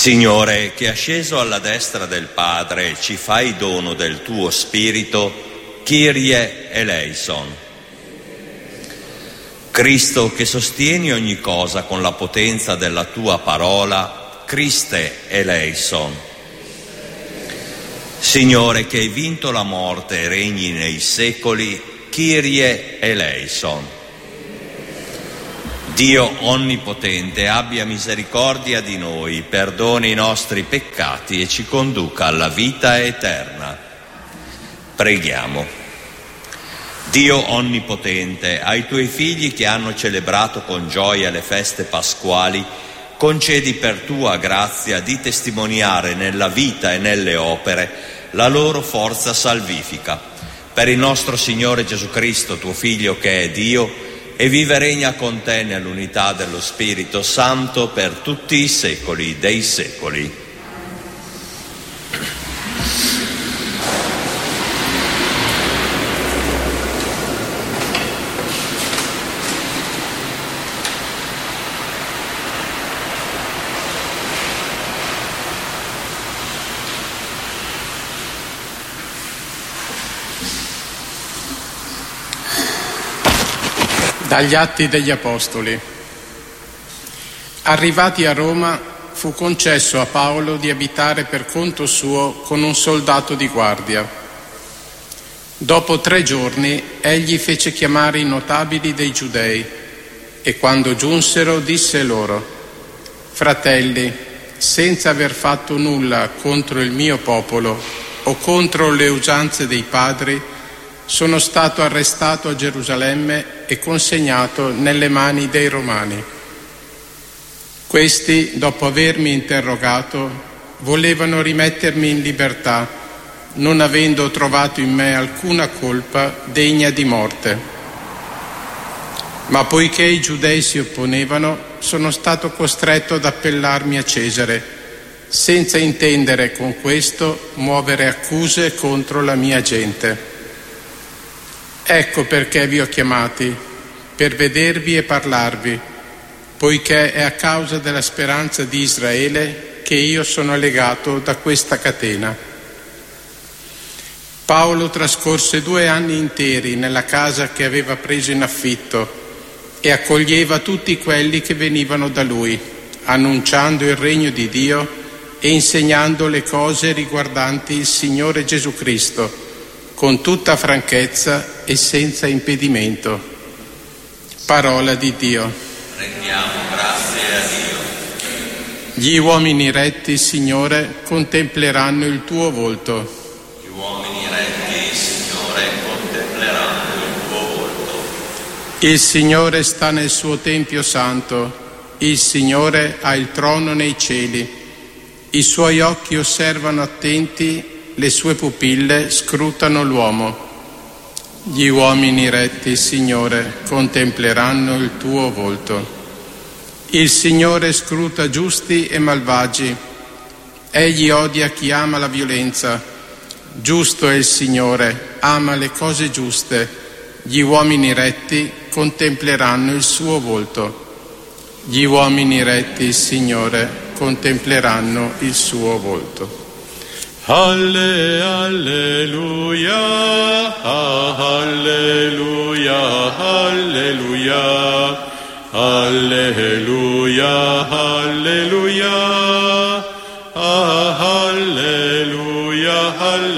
Signore, che asceso alla destra del Padre ci fai dono del tuo Spirito, Kyrie eleison. Cristo, che sostieni ogni cosa con la potenza della tua parola, Christe eleison. Signore, che hai vinto la morte e regni nei secoli, Kyrie eleison. Dio onnipotente, abbia misericordia di noi, perdoni i nostri peccati e ci conduca alla vita eterna. Preghiamo. Dio onnipotente, ai tuoi figli che hanno celebrato con gioia le feste pasquali, concedi per tua grazia di testimoniare nella vita e nelle opere la loro forza salvifica. Per il nostro Signore Gesù Cristo, tuo Figlio che è Dio, e vive e regna con te nell'unità dello Spirito Santo per tutti i secoli dei secoli. Dagli Atti degli Apostoli. Arrivati a Roma, fu concesso a Paolo di abitare per conto suo con un soldato di guardia. Dopo 3 giorni egli fece chiamare i notabili dei Giudei e quando giunsero disse loro: «Fratelli, senza aver fatto nulla contro il mio popolo o contro le usanze dei padri, sono stato arrestato a Gerusalemme e consegnato nelle mani dei Romani. Questi, dopo avermi interrogato, volevano rimettermi in libertà, non avendo trovato in me alcuna colpa degna di morte. Ma poiché i giudei si opponevano, sono stato costretto ad appellarmi a Cesare, senza intendere con questo muovere accuse contro la mia gente. Ecco perché vi ho chiamati, per vedervi e parlarvi, poiché è a causa della speranza di Israele che io sono legato da questa catena». Paolo trascorse 2 anni interi nella casa che aveva preso in affitto e accoglieva tutti quelli che venivano da lui, annunciando il regno di Dio e insegnando le cose riguardanti il Signore Gesù Cristo, con tutta franchezza e senza impedimento. Parola di Dio. Rendiamo grazie a Dio. Gli uomini retti, Signore, contempleranno il tuo volto. Gli uomini retti, Signore, contempleranno il tuo volto. Il Signore sta nel suo Tempio santo, il Signore ha il trono nei cieli, i suoi occhi osservano attenti, le sue pupille scrutano l'uomo. Gli uomini retti, Signore, contempleranno il tuo volto. Il Signore scruta giusti e malvagi. Egli odia chi ama la violenza. Giusto è il Signore, ama le cose giuste. Gli uomini retti contempleranno il suo volto. Gli uomini retti, Signore, contempleranno il suo volto. Alleluia, alleluia, alleluia, alleluia, alleluia, alleluia,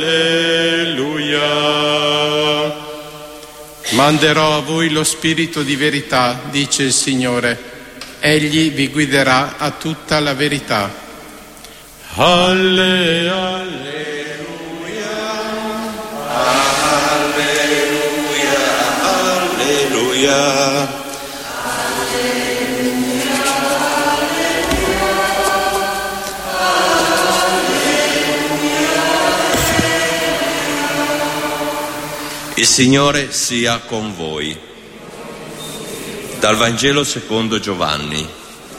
alleluia. Manderò a voi lo Spirito di verità, dice il Signore. Egli vi guiderà a tutta la verità. Alleluia, Alleluia, alleluia. Il Signore sia con voi. Dal Vangelo secondo Giovanni.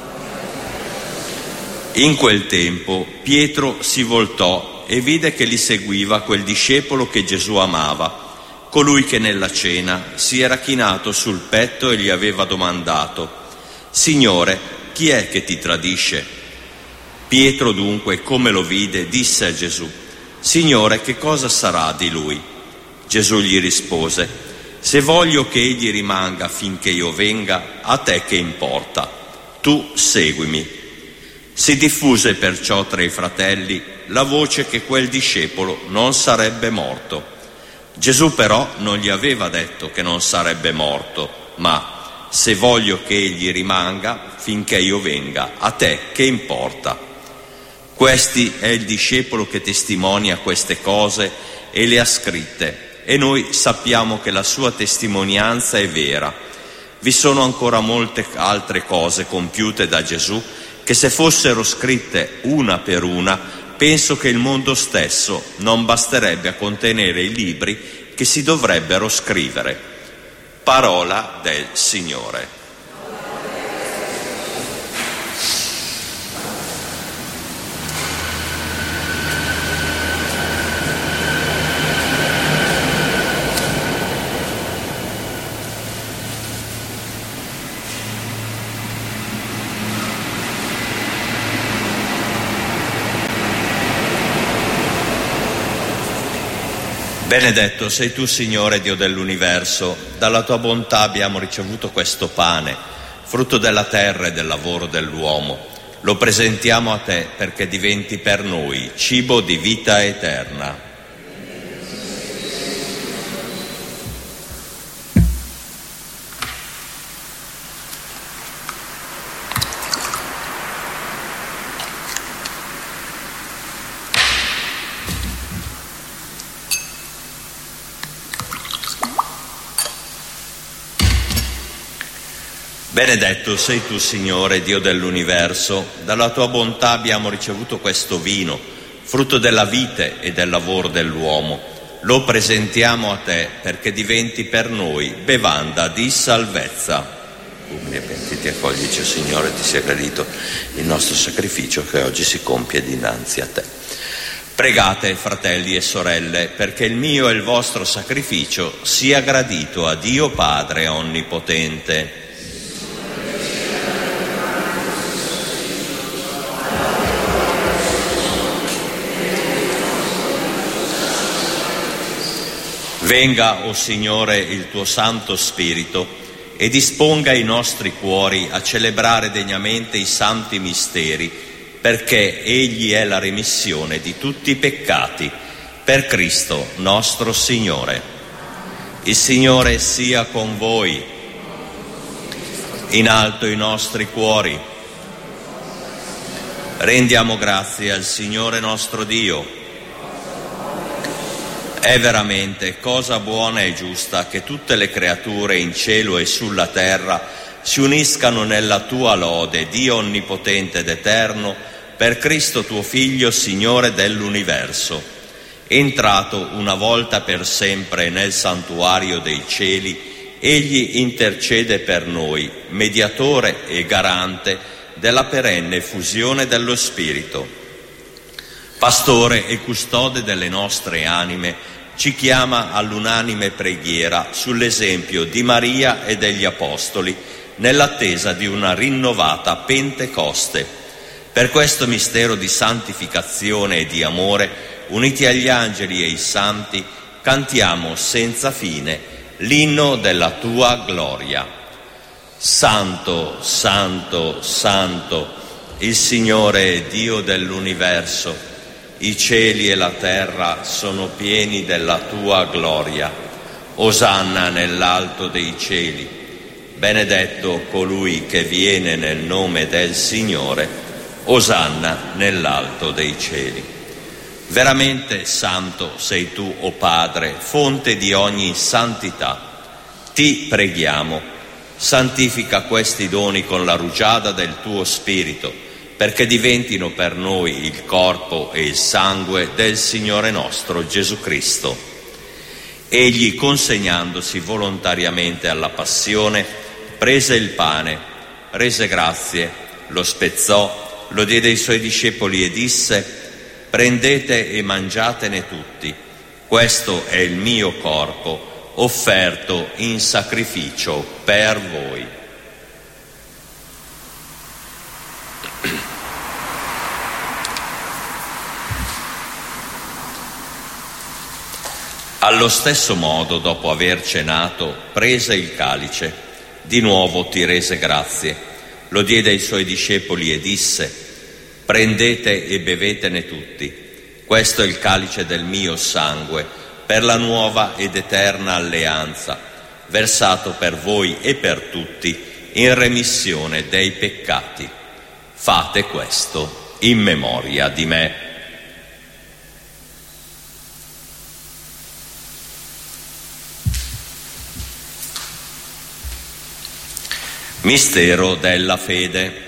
In quel tempo Pietro si voltò e vide che li seguiva quel discepolo che Gesù amava, colui che nella cena si era chinato sul petto e gli aveva domandato: «Signore, chi è che ti tradisce?» Pietro dunque, come lo vide, disse a Gesù: Signore, che cosa sarà di lui? Gesù gli rispose: se voglio che egli rimanga finché io venga, a te che importa? Tu seguimi. Si diffuse perciò tra i fratelli la voce che quel discepolo non sarebbe morto. Gesù però non gli aveva detto che non sarebbe morto, ma se voglio che egli rimanga finché io venga, a te che importa? Questi è il discepolo che testimonia queste cose e le ha scritte, e noi sappiamo che la sua testimonianza è vera. Vi sono ancora molte altre cose compiute da Gesù che, se fossero scritte una per una, penso che il mondo stesso non basterebbe a contenere i libri che si dovrebbero scrivere. Parola del Signore. Benedetto sei tu, Signore Dio dell'universo, dalla tua bontà abbiamo ricevuto questo pane, frutto della terra e del lavoro dell'uomo. Lo presentiamo a te perché diventi per noi cibo di vita eterna. Benedetto sei tu, Signore, Dio dell'universo, dalla tua bontà abbiamo ricevuto questo vino, frutto della vite e del lavoro dell'uomo. Lo presentiamo a te perché diventi per noi bevanda di salvezza. Umili e pentiti, accoglici, Signore, ti sia gradito il nostro sacrificio che oggi si compie dinanzi a te. Pregate, fratelli e sorelle, perché il mio e il vostro sacrificio sia gradito a Dio Padre Onnipotente. Venga, o Signore, il tuo Santo Spirito e disponga i nostri cuori a celebrare degnamente i santi misteri, perché Egli è la remissione di tutti i peccati, per Cristo nostro Signore. Il Signore sia con voi. In alto i nostri cuori. Rendiamo grazie al Signore nostro Dio. È veramente cosa buona e giusta che tutte le creature in cielo e sulla terra si uniscano nella tua lode, Dio onnipotente ed eterno, per Cristo tuo Figlio, Signore dell'universo. Entrato una volta per sempre nel santuario dei cieli, Egli intercede per noi, mediatore e garante della perenne effusione dello Spirito. Pastore e custode delle nostre anime, ci chiama all'unanime preghiera sull'esempio di Maria e degli Apostoli, nell'attesa di una rinnovata Pentecoste. Per questo mistero di santificazione e di amore, uniti agli angeli e ai santi, cantiamo senza fine l'inno della tua gloria. Santo, Santo, Santo, il Signore è Dio dell'universo. I cieli e la terra sono pieni della tua gloria. Osanna nell'alto dei cieli. Benedetto colui che viene nel nome del Signore. Osanna nell'alto dei cieli. Veramente santo sei tu, o Padre, fonte di ogni santità. Ti preghiamo, santifica questi doni con la rugiada del tuo Spirito, perché diventino per noi il corpo e il sangue del Signore nostro Gesù Cristo. Egli, consegnandosi volontariamente alla passione, prese il pane, rese grazie, lo spezzò, lo diede ai suoi discepoli e disse: prendete e mangiatene tutti, questo è il mio corpo, offerto in sacrificio per voi. Allo stesso modo, dopo aver cenato, prese il calice, di nuovo ti rese grazie, lo diede ai suoi discepoli e disse: prendete e bevetene tutti, questo è il calice del mio sangue, per la nuova ed eterna alleanza, versato per voi e per tutti in remissione dei peccati. Fate questo in memoria di me. Mistero della fede.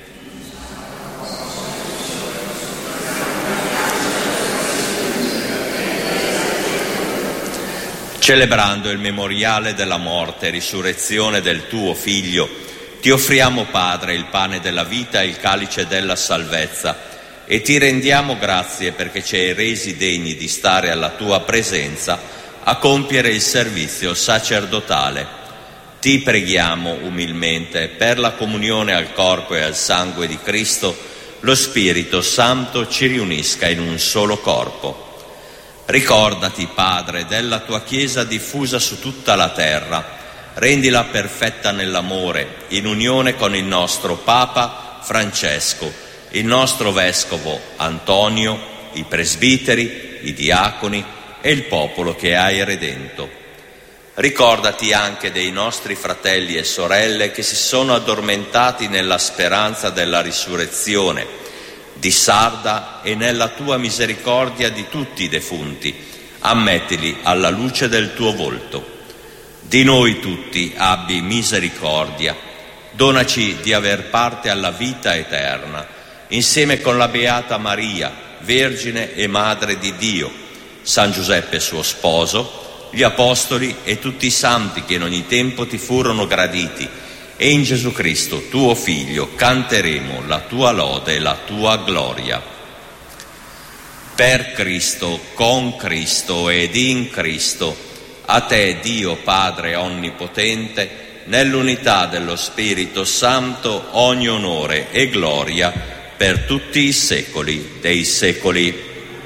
Celebrando il memoriale della morte e risurrezione del tuo Figlio, ti offriamo, Padre, il pane della vita e il calice della salvezza, e ti rendiamo grazie perché ci hai resi degni di stare alla tua presenza a compiere il servizio sacerdotale. Ti preghiamo umilmente per la comunione al corpo e al sangue di Cristo, lo Spirito Santo ci riunisca in un solo corpo. Ricordati, Padre, della tua Chiesa diffusa su tutta la terra, rendila perfetta nell'amore, in unione con il nostro Papa Francesco, il nostro Vescovo Antonio, i presbiteri, i diaconi e il popolo che hai redento. Ricordati anche dei nostri fratelli e sorelle che si sono addormentati nella speranza della risurrezione, di Sarda, e nella tua misericordia di tutti i defunti. Ammettili alla luce del tuo volto. Di noi tutti abbi misericordia. Donaci di aver parte alla vita eterna, insieme con la Beata Maria, Vergine e Madre di Dio, San Giuseppe suo sposo, gli Apostoli e tutti i santi che in ogni tempo ti furono graditi, e in Gesù Cristo, tuo Figlio, canteremo la tua lode e la tua gloria. Per Cristo, con Cristo ed in Cristo, a te, Dio Padre Onnipotente, nell'unità dello Spirito Santo, ogni onore e gloria per tutti i secoli dei secoli.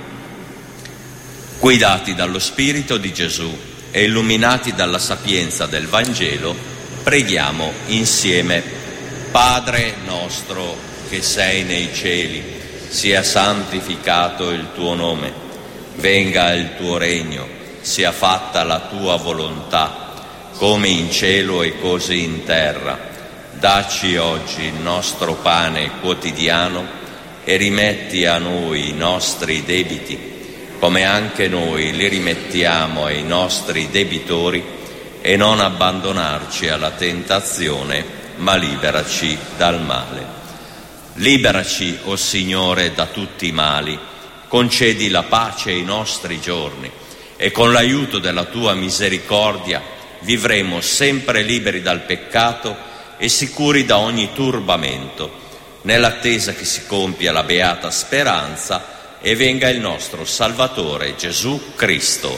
Guidati dallo Spirito di Gesù e illuminati dalla sapienza del Vangelo, preghiamo insieme. Padre nostro che sei nei cieli, sia santificato il tuo nome, venga il tuo regno, sia fatta la tua volontà, come in cielo e così in terra. Dacci oggi il nostro pane quotidiano e rimetti a noi i nostri debiti, come anche noi li rimettiamo ai nostri debitori, e non abbandonarci alla tentazione, ma liberaci dal male. Liberaci, o Signore, da tutti i mali, concedi la pace ai nostri giorni, e con l'aiuto della tua misericordia vivremo sempre liberi dal peccato e sicuri da ogni turbamento, nell'attesa che si compia la beata speranza e venga il nostro Salvatore Gesù Cristo.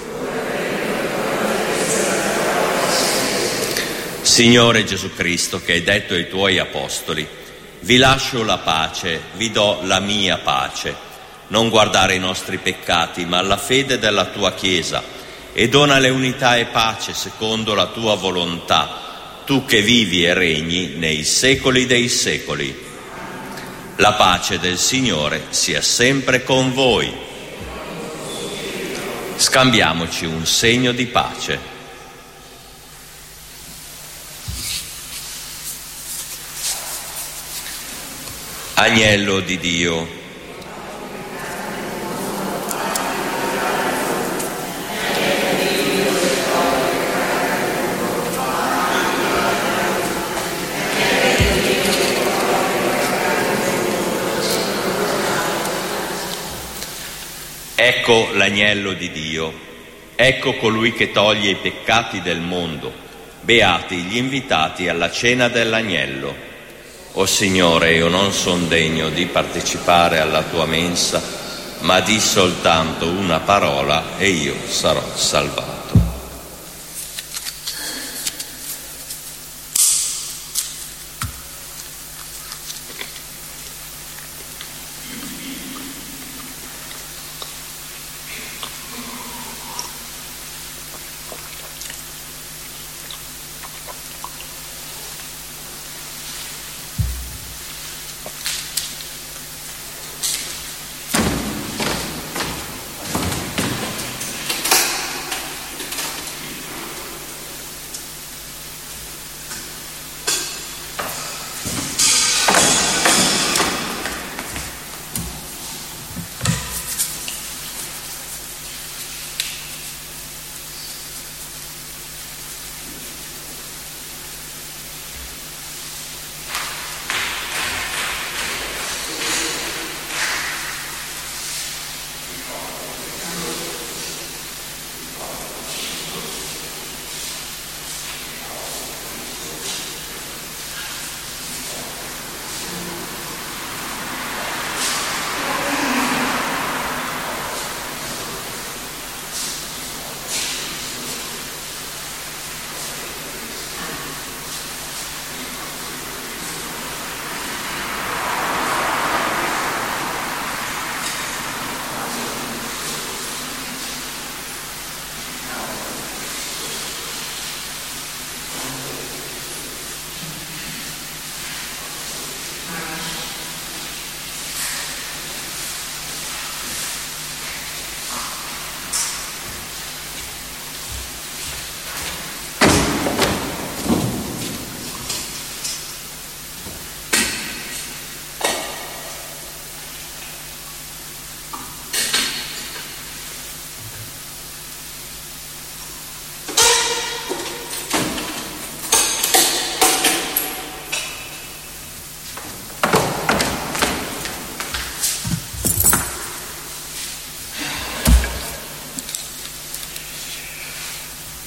Signore Gesù Cristo, che hai detto ai tuoi apostoli: vi lascio la pace, vi do la mia pace. Non guardare i nostri peccati, ma alla fede della tua Chiesa, e donale unità e pace secondo la tua volontà, tu che vivi e regni nei secoli dei secoli. La pace del Signore sia sempre con voi. Scambiamoci un segno di pace. Agnello di Dio, ecco l'agnello di Dio, ecco colui che toglie i peccati del mondo. Beati gli invitati alla cena dell'agnello. O Signore, io non son degno di partecipare alla tua mensa, ma di soltanto una parola e io sarò salvato.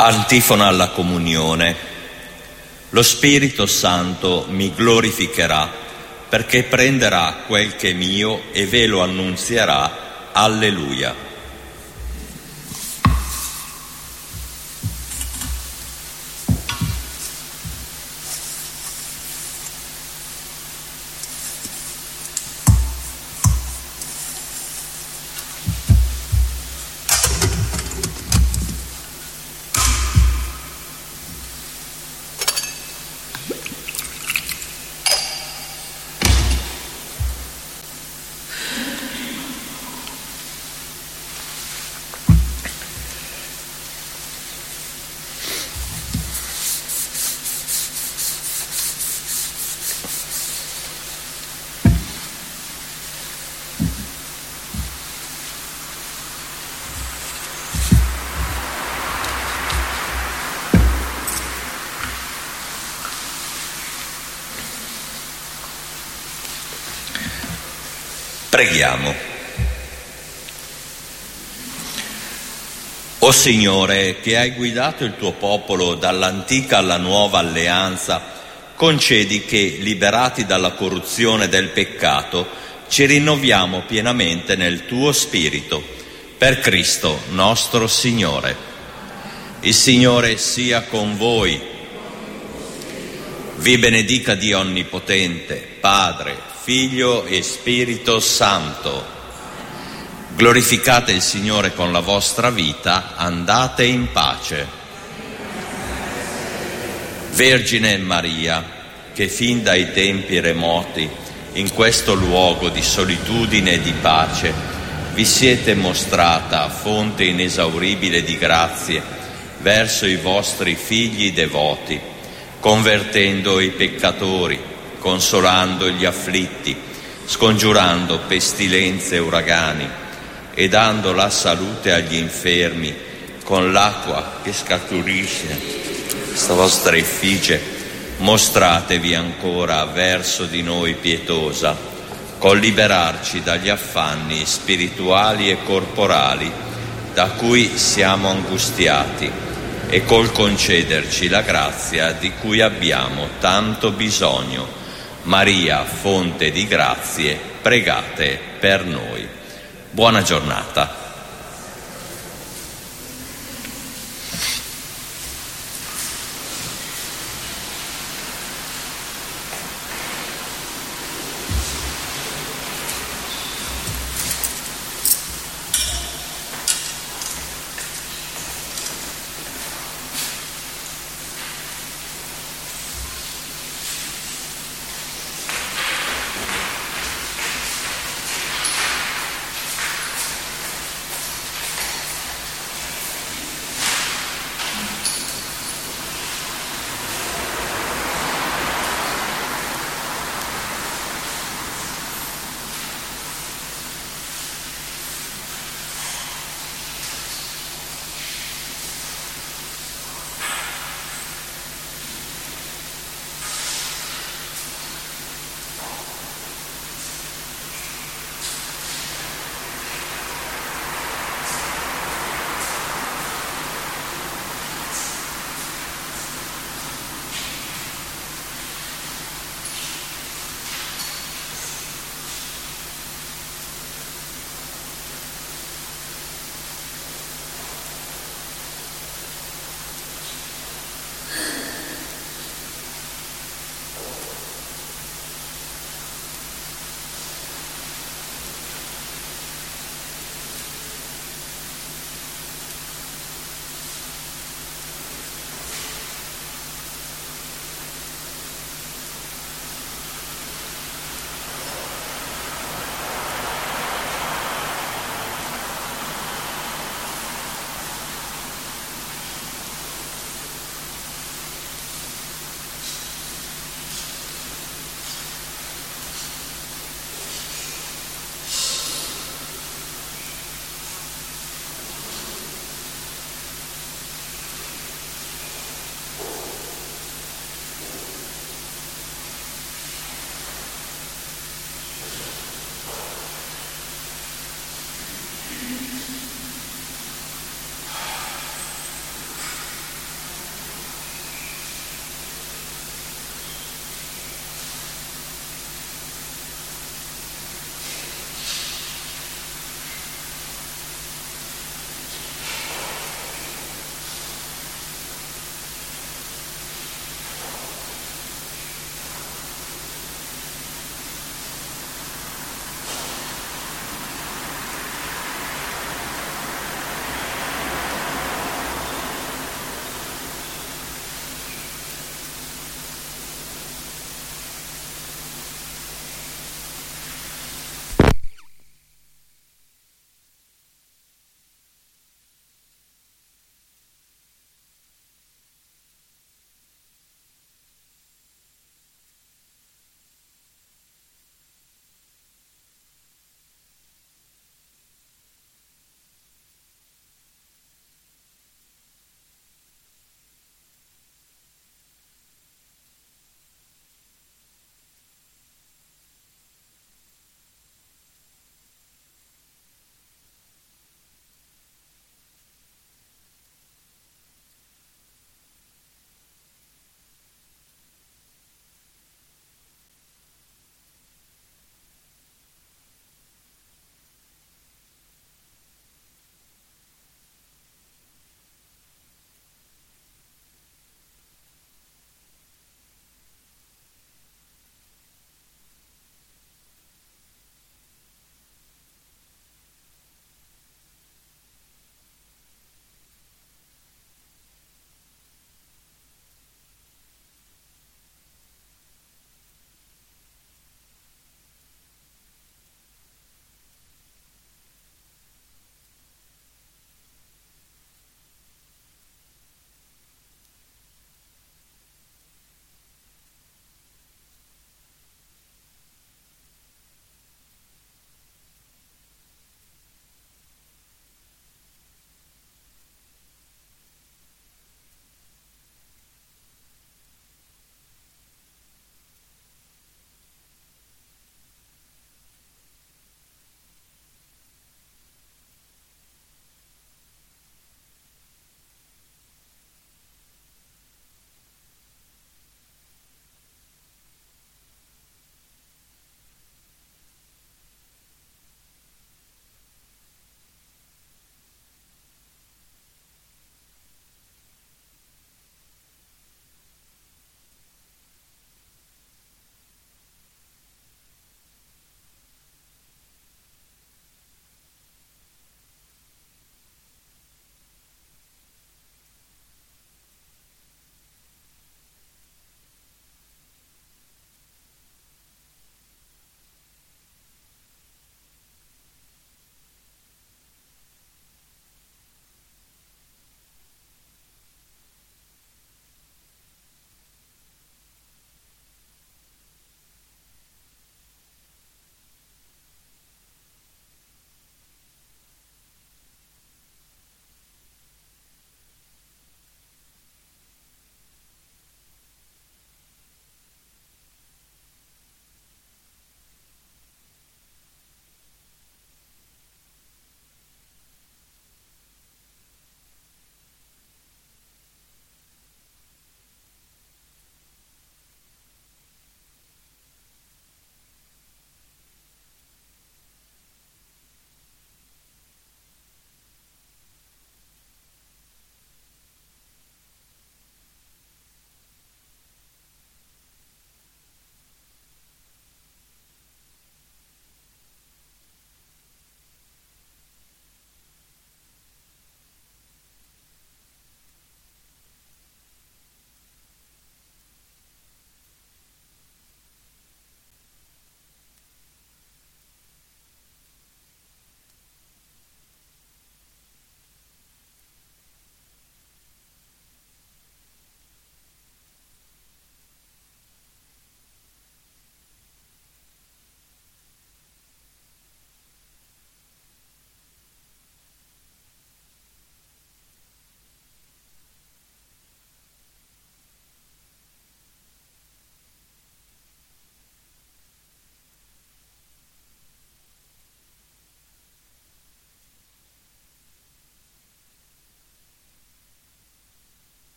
Antifona alla comunione. Lo Spirito Santo mi glorificherà, perché prenderà quel che è mio e ve lo annunzierà. Alleluia. Preghiamo. O Signore, che hai guidato il tuo popolo dall'antica alla nuova alleanza, concedi che, liberati dalla corruzione del peccato, ci rinnoviamo pienamente nel tuo Spirito. Per Cristo nostro Signore. Il Signore sia con voi. Vi benedica Dio Onnipotente, Padre, Figlio e Spirito Santo. Glorificate il Signore con la vostra vita, andate in pace. Vergine Maria, che fin dai tempi remoti, in questo luogo di solitudine e di pace, vi siete mostrata fonte inesauribile di grazie verso i vostri figli devoti, convertendo i peccatori, consolando gli afflitti, scongiurando pestilenze e uragani e dando la salute agli infermi con l'acqua che scaturisce questa vostra effigie. Mostratevi ancora verso di noi pietosa, col liberarci dagli affanni spirituali e corporali da cui siamo angustiati e col concederci la grazia di cui abbiamo tanto bisogno. Maria, fonte di grazie, pregate per noi. Buona giornata.